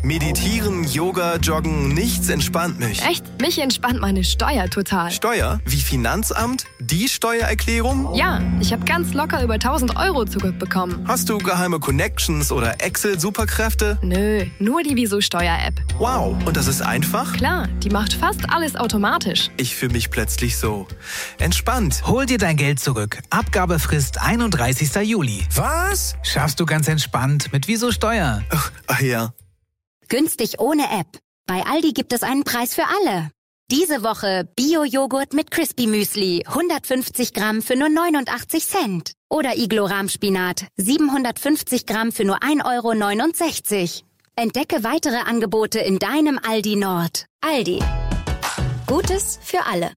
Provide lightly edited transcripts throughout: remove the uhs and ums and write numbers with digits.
Meditieren, Yoga, Joggen, nichts entspannt mich. Echt? Mich entspannt meine Steuer total. Steuer? Wie Finanzamt? Die Steuererklärung? Ja, ich habe ganz locker über 1.000 Euro zurückbekommen. Hast du geheime Connections oder Excel-Superkräfte? Nö, nur die Wieso-Steuer-App. Wow, und das ist einfach? Klar, die macht fast alles automatisch. Ich fühle mich plötzlich so entspannt. Hol dir dein Geld zurück. Abgabefrist 31. Juli. Was? Schaffst du ganz entspannt mit Wieso Steuer. Ach ja. Günstig ohne App. Bei Aldi gibt es einen Preis für alle. Diese Woche Bio-Joghurt mit Crispy Müsli, 150 Gramm für nur 89 Cent. Oder Iglo-Rahmspinat, 750 Gramm für nur 1,69 €. Entdecke weitere Angebote in deinem Aldi Nord. Aldi. Gutes für alle.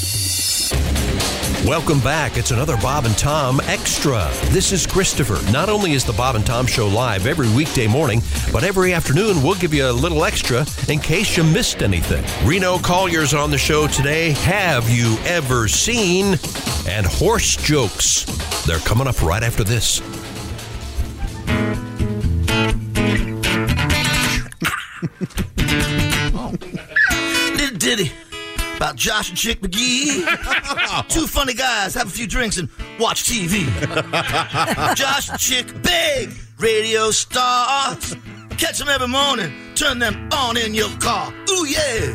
Welcome back. It's another Bob and Tom Extra. This is Christopher. Not only is the Bob and Tom Show live every weekday morning, but every afternoon we'll give you a little extra in case you missed anything. Reno Collier's on the show today. Have you ever seen? And horse jokes. They're coming up right after this. Little ditty about Josh and Chick McGee. Two funny guys have a few drinks and watch TV. Josh and Chick, big radio stars. Catch them every morning, turn them on in your car. Ooh, yeah.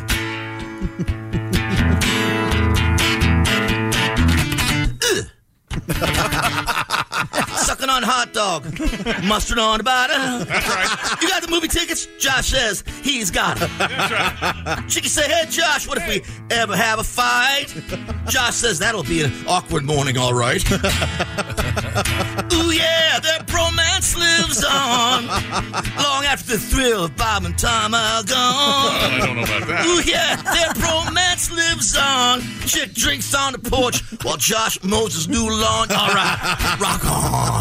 Sucking on hot dog, mustard on the bottom. That's right. You got the movie tickets? Josh says he's got them. That's right. Chicky say, hey, Josh, what if we ever have a fight? Josh says that'll be an awkward morning, all right. Ooh, yeah, their bromance lives on long after the thrill of Bob and Tom are gone. I don't know about that. Ooh, yeah, their bromance lives on. Chick drinks on the porch while Josh mows his new lawn. All right, rock on.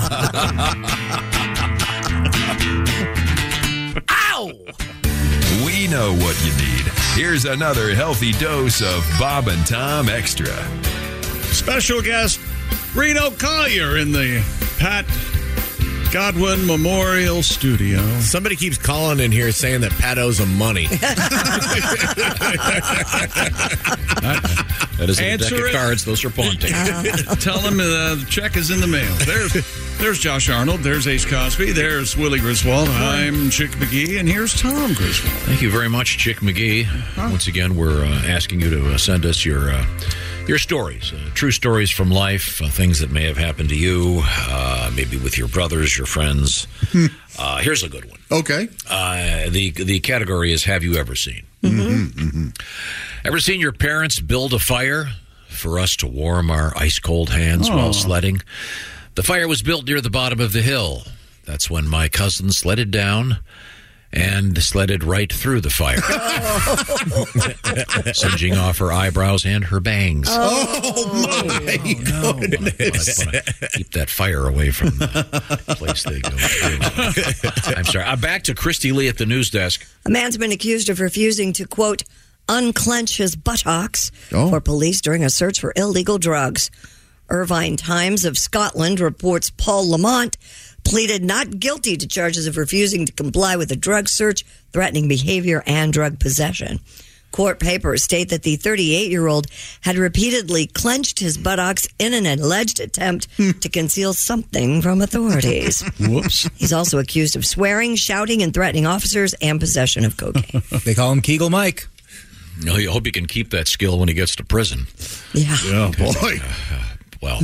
Ow! We know what you need. Here's another healthy dose of Bob and Tom Extra. Special guest, Reno Collier in the Pat Godwin Memorial Studio. Somebody keeps calling in here saying that Pat owes him money. That is a deck of cards. Those are pawn tickets. Tell him the check is in the mail. There's Josh Arnold. There's Ace Cosby. There's Willie Griswold. I'm Chick McGee, and here's Tom Griswold. Thank you very much, Chick McGee. Once again, we're asking you to send us your stories, true stories from life, things that may have happened to you, maybe with your brothers, your friends. Here's a good one. Okay. The category is, have you ever seen? Ever seen your parents build a fire for us to warm our ice-cold hands while sledding? The fire was built near the bottom of the hill. That's when my cousin sledded down and sledded right through the fire, singeing off her eyebrows and her bangs. Oh, my goodness. Keep that fire away from the place they go to. I'm sorry. I'm back to Christy Lee at the news desk. A man's been accused of refusing to, quote, unclench his buttocks for police during a search for illegal drugs. Irvine Times of Scotland reports Paul Lamont pleaded not guilty to charges of refusing to comply with a drug search, threatening behavior, and drug possession. Court papers state that the 38-year-old had repeatedly clenched his buttocks in an alleged attempt to conceal something from authorities. Whoops. He's also accused of swearing, shouting, and threatening officers and possession of cocaine. They call him Kegel Mike. No, you hope he can keep that skill when he gets to prison. Yeah. Oh, boy. Well,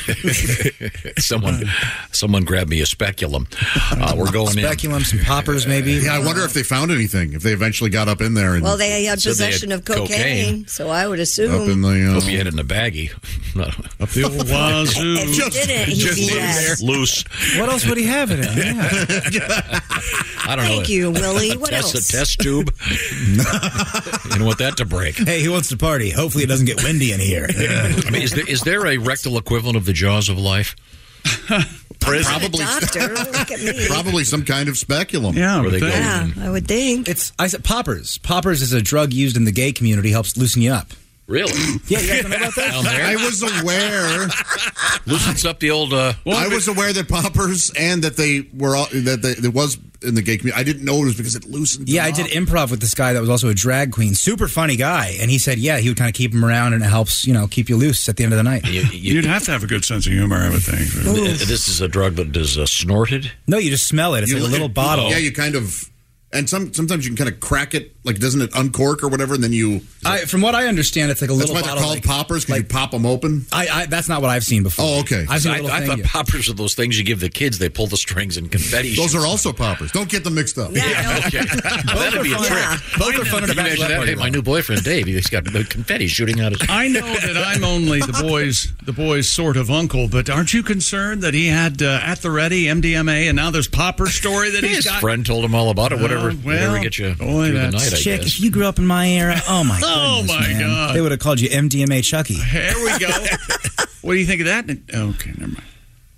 someone grab me a speculum. We're going speculum, some poppers, maybe. Yeah, I wonder if they found anything. If they eventually got up in there. And well, they had possession of cocaine, so I would assume. Up in the, hope you had it in a baggie. Up the old wazoo. If he didn't, he'd be dead. Loose. What else would he have it in? I don't know. Thank you, Willie. What else? A test tube. You don't want that to break. Hey, he wants to party. Hopefully it doesn't get windy in here. I mean, is there a rectal equivalent of the jaws of life? Probably. Doctor, look at me. Probably some kind of speculum. Yeah, Where they go Yeah, I would think. I said poppers. Poppers is a drug used in the gay community. Helps loosen you up. Really? Yeah, you guys don't know about that? Down there? I was aware. Loosens up the old. I was aware that poppers and that they were it was in the gay community. I didn't know it was because it loosened. Yeah, I did improv with this guy that was also a drag queen, super funny guy, and he said, yeah, he would kind of keep him around, and it helps, keep you loose at the end of the night. You'd have to have a good sense of humor, I would think. Really. This is a drug that is snorted. No, you just smell it. It's like a little bottle. Yeah, you kind of. And sometimes you can kind of crack it, like doesn't it uncork or whatever, and then you... From what I understand, it's like a little bottle. That's why they're called poppers, because you pop them open? That's not what I've seen before. Oh, okay. I thought poppers are those things you give the kids. They pull the strings and confetti. Those are also poppers. Don't get them mixed up. Yeah, okay. That'd be a trick. Both are fun at a bachelor party. Hey, my new boyfriend, Dave, he's got confetti shooting out his... I know that I'm only the boy's sort of uncle, but aren't you concerned that he had at the ready MDMA, and now there's popper story that he's got? His friend told him all about it. Whatever gets you through the night, I Chick, guess. if you grew up in my era, oh my goodness, God. They would have called you MDMA Chucky. Here we go. What do you think of that? Okay, never mind.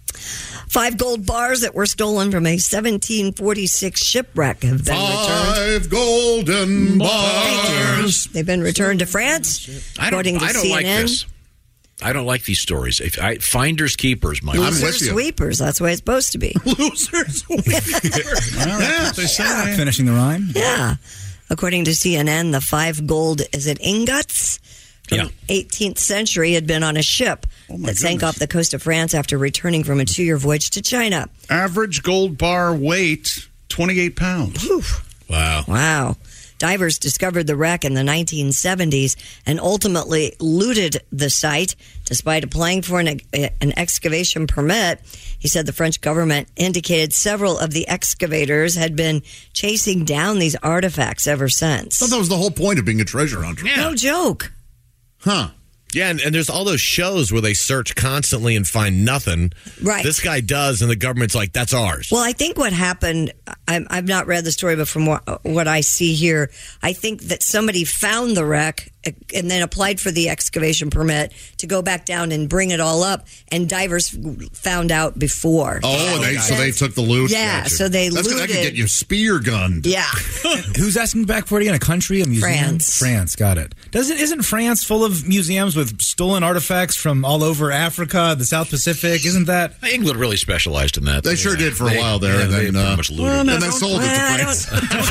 5 gold bars that were stolen from a 1746 shipwreck have been returned. 5 golden bars. They've been returned to France, according to CNN. I don't like this. I don't like these stories. Finders keepers, Mike. Losers sweepers. That's the way it's supposed to be. Losers sweepers. Well, that's what they say. Finishing the rhyme? Yeah. According to CNN, the 5 gold, ingots from the 18th century had been on a ship that sank off the coast of France after returning from a 2-year voyage to China. Average gold bar weight, 28 pounds. Whew. Wow. Divers discovered the wreck in the 1970s and ultimately looted the site despite applying for an excavation permit. He said the French government indicated several of the excavators had been chasing down these artifacts ever since. I thought that was the whole point of being a treasure hunter. Yeah. No joke. Huh. Yeah, and there's all those shows where they search constantly and find nothing. Right. This guy does, and the government's like, that's ours. Well, I think what happened, I've not read the story, but from what I see here, I think that somebody found the wreck and then applied for the excavation permit to go back down and bring it all up, and divers found out before. Oh, so they took the loot? Yeah, Gotcha. so they looted. That could get you spear gunned. Yeah. Who's asking back for it again? A country? A museum? France, got it. Isn't France full of museums with stolen artifacts from all over Africa, the South Pacific? Isn't that? England really specialized in that. They sure did for a while there, and then pretty much looted. and then sold it to France.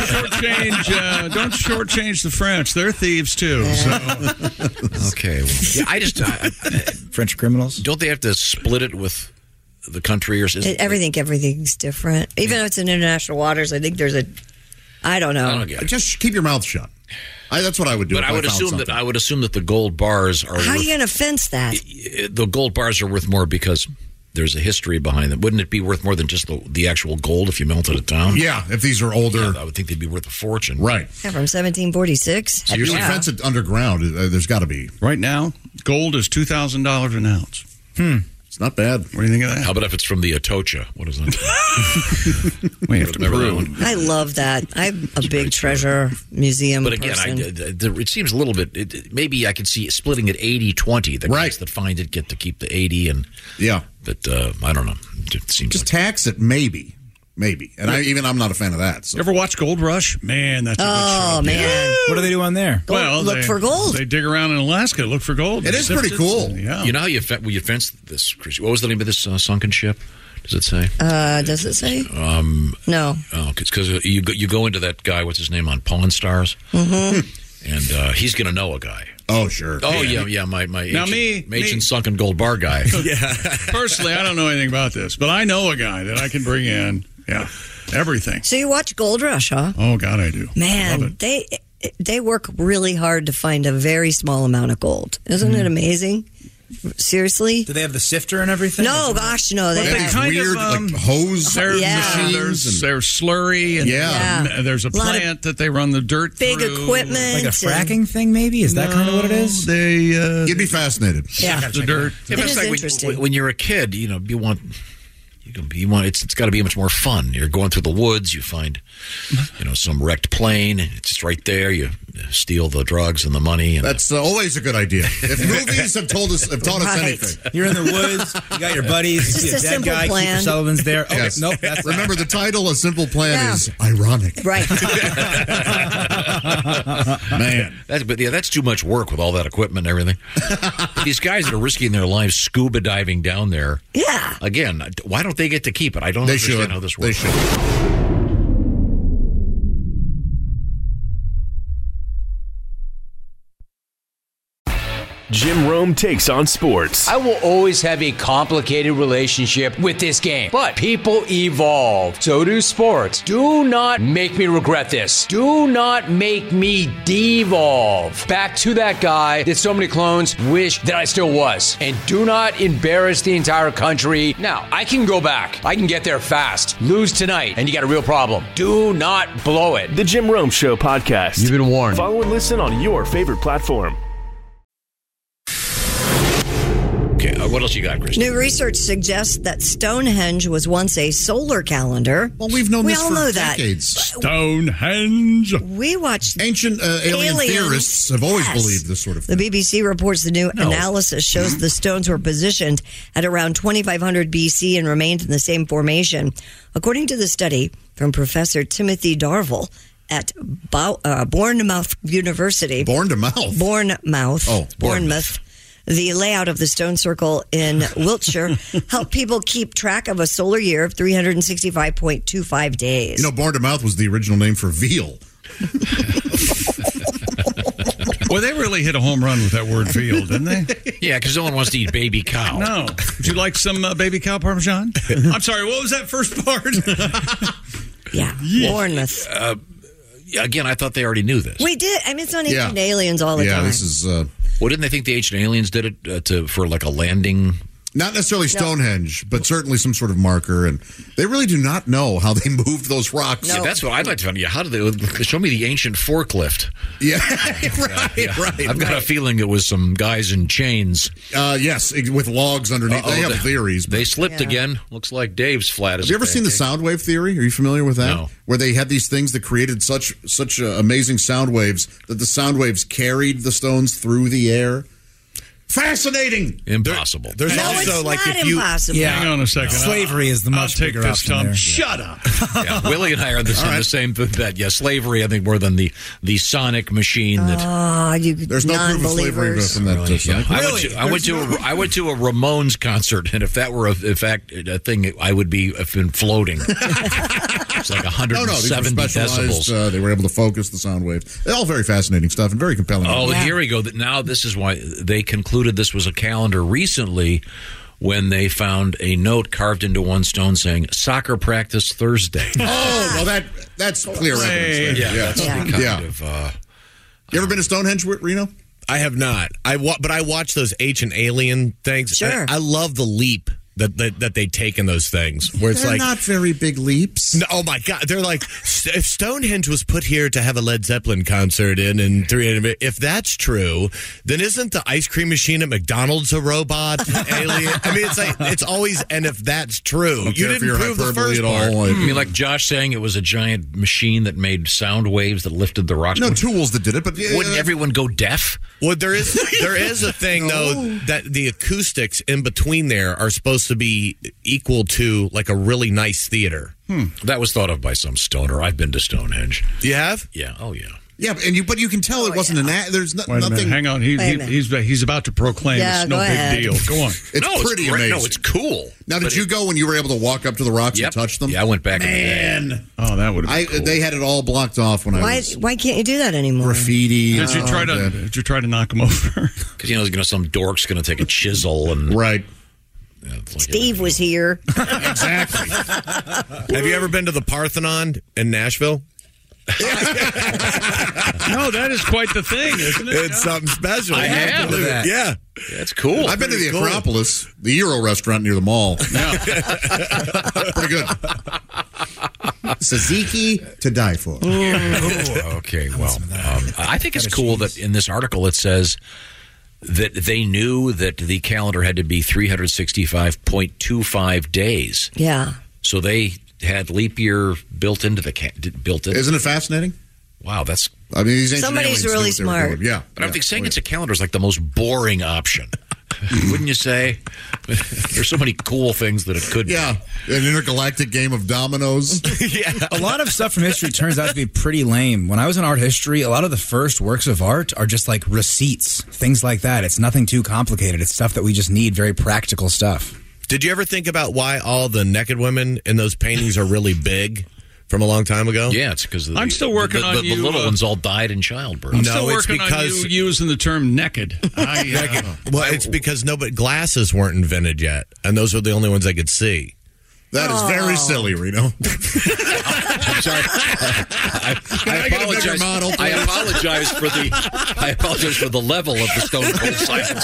Don't shortchange the French. They're thieves too. So. Okay. Well, French criminals. Don't they have to split it with the country or something? Everything's different. Even though it's in international waters, I think there's I don't know. Just keep your mouth shut. That's what I would do. But I would assume that the gold bars are. How are you going to fence that? The gold bars are worth more because there's a history behind them. Wouldn't it be worth more than just the actual gold if you melted it down? Yeah, if these are older. Yeah, I would think they'd be worth a fortune. Right. Yeah, from 1746. So you're saying fence it underground. There's got to be. Right now, gold is $2,000 an ounce. It's not bad. What do you think of that? How about if it's from the Atocha? What is that? We have to remember that prove. one. I love that. I'm a big treasure museum But again, person. it seems a little bit. Maybe I could see splitting it 80-20. The guys that find it get to keep the 80, and But I don't know. It seems just tax it, maybe. And I'm not a fan of that. So. You ever watch Gold Rush? Man, that's a good show. Oh man, what do they do on there? Look for gold. They dig around in Alaska, look for gold. It is pretty cool. Yeah. You know how you fence this? What was the name of this sunken ship? Does it say? Does it say? No. Oh, because you go into that guy. What's his name on Pawn Stars? Mm-hmm. And he's going to know a guy. Oh, sure. Oh, yeah. My now ancient sunken gold bar guy. Yeah. Personally, I don't know anything about this, but I know a guy that I can bring in. Yeah, everything. So you watch Gold Rush, huh? Oh, God, I do. Man, they work really hard to find a very small amount of gold. Isn't it amazing? Seriously? Do they have the sifter and everything? No, gosh, no. They have these weird hose machines. There's slurry, and there's a plant that they run the dirt big through. Equipment. Like a fracking thing, maybe? Is that kind of what it is? You'd be fascinated. Yeah. The dirt. It is interesting. When you're a kid, you want it's got to be much more fun. You're going through the woods, you find some wrecked plane, it's just right there. You steal the drugs and the money. And that's always a good idea. If movies have taught us anything, you're in the woods, you got your buddies, you see a dead guy, Kiefer Sutherland's there. Okay, yes. Nope. Remember the title, A Simple Plan is ironic. Right. Man. That's too much work with all that equipment and everything. But these guys that are risking their lives scuba diving down there. Yeah. Again, why don't they get to keep it? I don't understand how this works. They should. Jim Rome takes on sports. I will always have a complicated relationship with this game, but people evolve. So do sports. Do not make me regret this. Do not make me devolve back to that guy that so many clones wish that I still was. And do not embarrass the entire country. Now, I can go back. I can get there fast. Lose tonight, and you got a real problem. Do not blow it. The Jim Rome Show podcast. You've been warned. Follow and listen on your favorite platform. Okay, what else you got, Chris? New research suggests that Stonehenge was once a solar calendar. Well, we've known this all for know decades. Stonehenge. We watched ancient alien theorists have always believed this sort of thing. The BBC reports the new analysis shows the stones were positioned at around 2500 BC and remained in the same formation. According to the study from Professor Timothy Darville at Bournemouth University. Bournemouth? Bournemouth. Oh, Bournemouth. The layout of the stone circle in Wiltshire helped people keep track of a solar year of 365.25 days. You know, Bournemouth was the original name for veal. Well, they really hit a home run with that word veal, didn't they? Yeah, because no one wants to eat baby cow. No. Would you like some baby cow parmesan? I'm sorry, what was that first part? Yeah, Bournemouth. Again, I thought they already knew this. We did. I mean, it's on Ancient Aliens all the time. Yeah, this is... Well, didn't they think the ancient aliens did it for like a landing? Not necessarily Stonehenge, but certainly some sort of marker. And they really do not know how they moved those rocks. Yeah, that's what I'd like to find out. How did they show me the ancient forklift? Yeah, right. I've got a feeling it was some guys in chains. Yes, with logs underneath. They have theories. They slipped again. Looks like Dave's flat. Have you ever seen the sound wave theory? Are you familiar with that? No. Where they had these things that created such amazing sound waves that the sound waves carried the stones through the air. Fascinating. Impossible. There's also like if you hang on a second. Slavery is the much take bigger this, option Tom. there. Shut up. Yeah, Willie and I are on the same bet. Yeah, slavery. I think more than the sonic machine that. There's no proof of slavery from that. Really? I went to a Ramones concert, and if that were in fact a thing, I would have been floating. It's like 170 decibels. They were able to focus the sound waves. All very fascinating stuff and very compelling. Oh, here we go. Now this is why they concluded this was a calendar recently when they found a note carved into one stone saying "Soccer practice Thursday." Oh, well, that's clear evidence. That's the kind of. You ever been to Stonehenge, Reno? I have not. But I watch those ancient alien things. Sure. I love the leap that they take in those things. Where it's They're not very big leaps. No, oh my God, they're like if Stonehenge was put here to have a Led Zeppelin concert in 300. If that's true, then isn't the ice cream machine at McDonald's a robot alien? I mean, it's like it's always. And if that's true, you didn't prove the first part. I mean, like Josh saying it was a giant machine that made sound waves that lifted the rocks. No tools that did it, but wouldn't everyone go deaf? Well, there is a thing though that the acoustics in between there are supposed to be equal to like a really nice theater. That was thought of by some stoner. I've been to Stonehenge. You have? Yeah. Oh, yeah. Yeah, but you can tell it wasn't an. There's Wait a minute. nothing. Hang on. He's about to proclaim it's no big deal. Go on. It's pretty great. amazing. No, it's cool. Now, did you go when you were able to walk up to the rocks and touch them? Yeah, I went back. Man, oh, that would have been cool. They had it all blocked off when I was. Why can't you do that anymore? Graffiti. Did you try to knock him over? Because some dork's going to take a chisel and right. Steve was here. Exactly. Have you ever been to the Parthenon in Nashville? No, that is quite the thing, isn't it? It's something special. I have been to that. Yeah. That's cool. I've been to the Acropolis, the Euro restaurant near the mall. Yeah. Pretty good. Tzatziki to die for. Okay, well, I think it's cool that in this article it says that they knew that the calendar had to be 365.25 days. Yeah. So they had leap year built into the Isn't it fascinating? Wow, that's. I mean, these ancient somebody's aliens really knew what they were smart. doing. Yeah, but I think saying it's a calendar is like the most boring option. wouldn't you say? There's so many cool things that it could Yeah, an intergalactic game of dominoes. A lot of stuff from history turns out to be pretty lame. When I was in art history, a lot of the first works of art are just like receipts, things like that. It's nothing too complicated. It's stuff that we just need, very practical stuff. Did you ever think about why all the naked women in those paintings are really big from a long time ago? Yeah, it's because I'm still working on the you, little ones all died in childbirth. I'm still working on you using the term naked. Well, it's because glasses weren't invented yet, and those were the only ones I could see. That is very silly, Reno. I'm sorry. I apologize. I apologize for the level of the Stone Cold silence.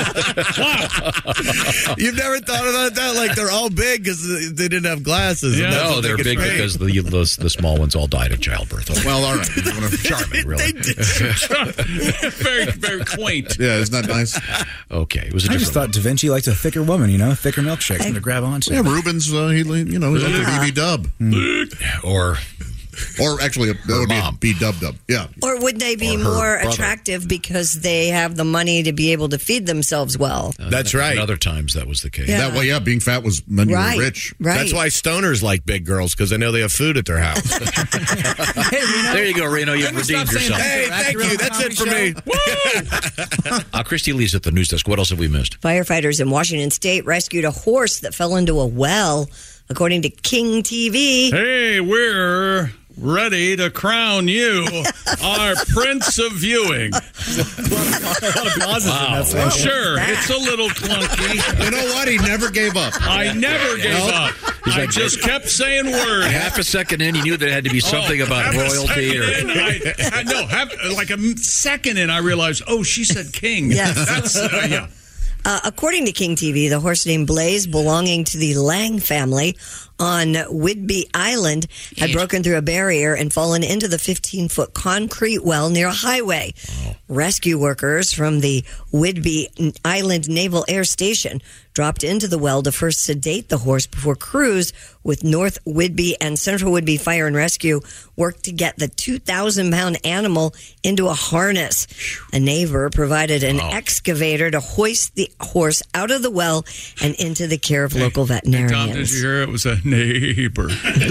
You've never thought about that? Like they're all big because they didn't have glasses. Yeah. No, they're big because the small ones all died at childbirth. Okay. Well, all right. Charming, really. Very, very quaint. Yeah, isn't that nice? Okay, it was a I different just thought Da Vinci liked a thicker woman, thicker milkshakes, something to grab onto. Yeah, Rubens, he's like a BB Dub. Or actually, that would be B Dub. Yeah. Or would they be more attractive because they have the money to be able to feed themselves well? That's right. At other times, that was the case. Yeah. That way, being fat was meant you were rich. Right. That's why stoners like big girls, because they know they have food at their house. Hey, Reno. There you go, Reno. You've redeemed yourself. Hey, thank you. That's it for me. Christy Lee's at the news desk. What else have we missed? Firefighters in Washington State rescued a horse that fell into a well, according to King TV. Hey, we're ready to crown you our Prince of Viewing. A lot of pauses in that Well, sure, it's a little clunky. You know what? He never gave up. I never gave up. I just kept saying words. Half a second in, you knew there had to be something about royalty. Like a second in, I realized, she said king. Yes. That's, yeah. According to King TV, the horse named Blaze, belonging to the Lang family on Whidbey Island, had broken through a barrier and fallen into the 15-foot concrete well near a highway. Rescue workers from the Whidbey Island Naval Air Station dropped into the well to first sedate the horse before crews with North Whidbey and Central Whidbey Fire and Rescue worked to get the 2,000-pound animal into a harness. A neighbor provided an excavator to hoist the horse out of the well and into the care of local veterinarians. Tom, did you hear it was a neighbor?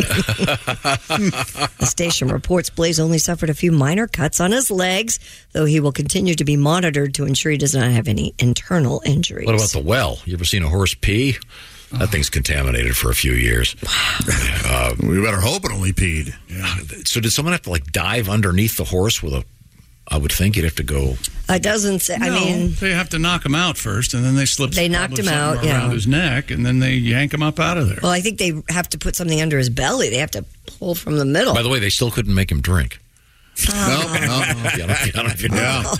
The station reports Blaze only suffered a few minor cuts on his legs, though he will continue to be monitored to ensure he does not have any internal injuries. What about the well? You ever seen a horse pee? That thing's contaminated for a few years. Wow. We better hope it only peed. Yeah. So did someone have to dive underneath the horse with a? I would think you'd have to go. It doesn't say. I mean, they have to knock him out first, and then they slip. They knocked him out, around his neck, and then they yank him up out of there. Well, I think they have to put something under his belly. They have to pull from the middle. By the way, they still couldn't make him drink. No. I don't even know.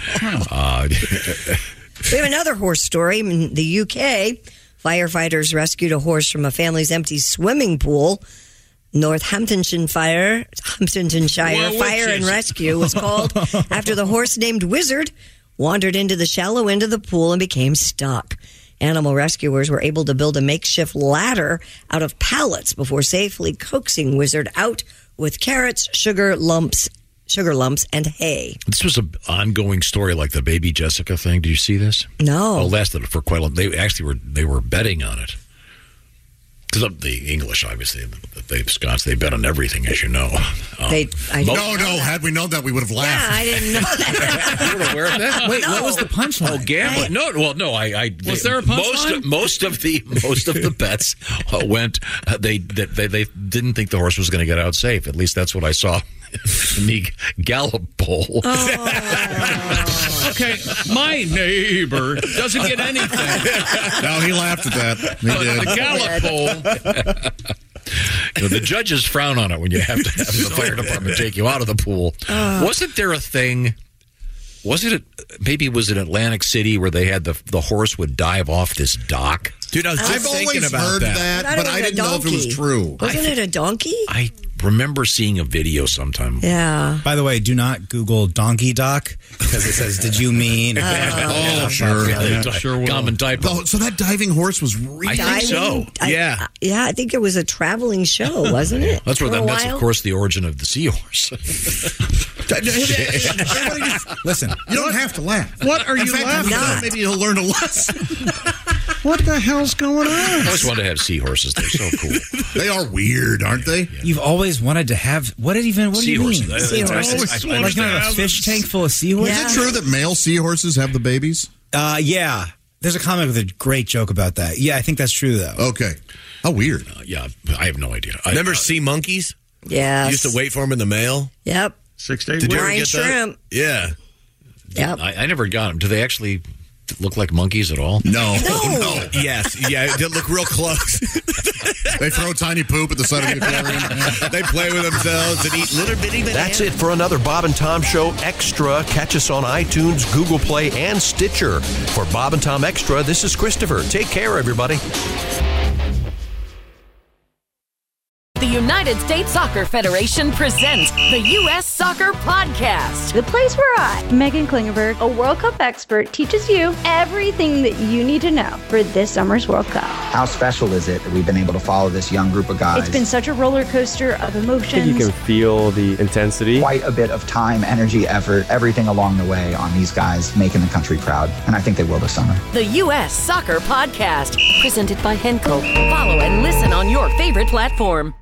We have another horse story in the UK. Firefighters rescued a horse from a family's empty swimming pool. Northamptonshire Fire and Rescue was called after the horse named Wizard wandered into the shallow end of the pool and became stuck. Animal rescuers were able to build a makeshift ladder out of pallets before safely coaxing Wizard out with carrots, sugar lumps, and hay. This was an ongoing story like the baby Jessica thing. Did you see this? No. It lasted for quite a long. They actually were betting on it. Because the English, obviously, the Scots, they bet on everything, as you know. Had we known that, we would have laughed. Yeah, I didn't know that. You were aware of that? Wait, what was the punchline? Oh, gambling. Was there a punchline? Most of the bets went. They didn't think the horse was going to get out safe. At least that's what I saw in the Gallup poll. Okay, my neighbor doesn't get anything. No, he laughed at that. He did. The Gallup poll. The judges frown on it when you have to have the fire department take you out of the pool. Wasn't there a thing? Was it Atlantic City where they had the horse would dive off this dock? Dude, I was just I've thinking always about heard that. but I didn't know if it was true. Wasn't it a donkey? I remember seeing a video sometime. Yeah. By the way, do not Google donkey dock because it says, "Did you mean?" Sure. Sure will. Common type. So that diving horse was real. I think so. Yeah, I think it was a traveling show, wasn't it? That's of course, the origin of the seahorse. Listen, you don't have to laugh. What are In you fact, laughing at? Maybe you'll learn a lesson. What the hell's going on? I always wanted to have seahorses. They're so cool. They are weird, aren't they? Yeah. You've always wanted to have what do you mean? Seahorses. I like a fish tank full of seahorses. Is it true that male seahorses have the babies? Yeah. There's a comic with a great joke about that. Yeah, I think that's true though. Okay. How weird. Yeah, I have no idea. Remember sea monkeys? Yes. You used to wait for them in the mail? Yep. 6 to 8 Did you ever Brine get shrimp. that? Yeah. Yep. I never got them. Do they actually look like monkeys at all? No. Yes. Yeah, they look real close. They throw tiny poop at the side of the aquarium. They play with themselves and eat little bitty bananas. That's it for another Bob and Tom Show Extra. Catch us on iTunes, Google Play, and Stitcher. For Bob and Tom Extra, this is Christopher. Take care, everybody. The United States Soccer Federation presents the U.S. Soccer Podcast. The place where I, Megan Klingenberg, a World Cup expert, teaches you everything that you need to know for this summer's World Cup. How special is it that we've been able to follow this young group of guys? It's been such a roller coaster of emotions. I think you can feel the intensity. Quite a bit of time, energy, effort, everything along the way on these guys making the country proud. And I think they will this summer. The U.S. Soccer Podcast, presented by Henkel. Follow and listen on your favorite platform.